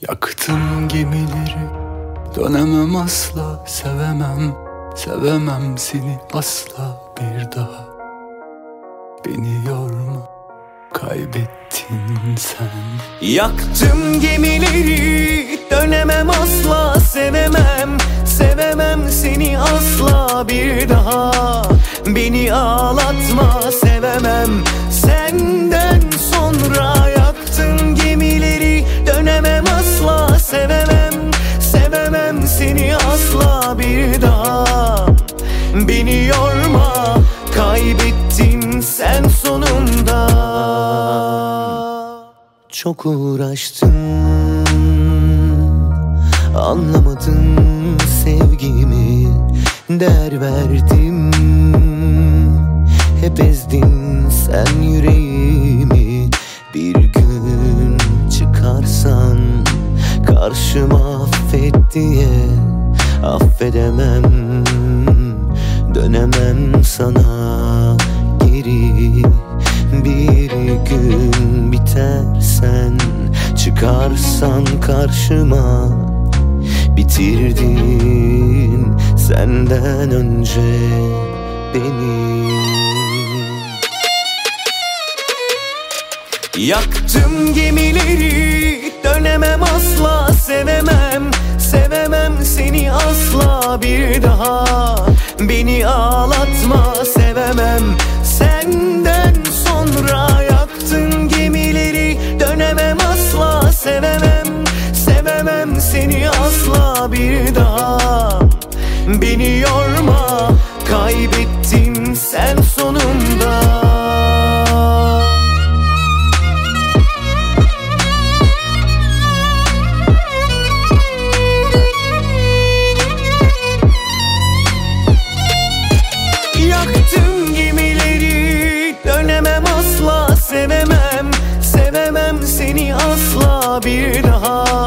Yaktım gemileri, dönemem asla. Sevemem, sevemem seni asla bir daha. Beni yorma, kaybettin sen. Yaktım gemileri, dönemem asla. Sevemem, sevemem seni asla bir daha. Beni ağlatma, sevemem senden sonra. Yaktın gemileri, dönemem asla. Sevemem, sevemem seni asla bir daha. Beni yorma, kaybettin sen sonunda. Çok uğraştım, anlamadın sevgimi. Değer verdim, hep ezdin sen yüreğimi. Bir gün çıkarsan karşıma affet diye, affedemem, dönemem sana geri. Bir gün bitersen çıkarsan karşıma, bitirdin senden önce beni. Yaktım gemileri, dönemem asla. Sevemem, sevemem seni asla bir daha. Beni ağlatma, sevemem senden sonra. Yaktın gemileri, dönemem asla. Sevemem, sevemem seni asla bir daha. Beni yorma, kaybettin sen sonunda. Yaktım gemileri, dönemem asla. Sevemem, sevemem seni asla bir daha.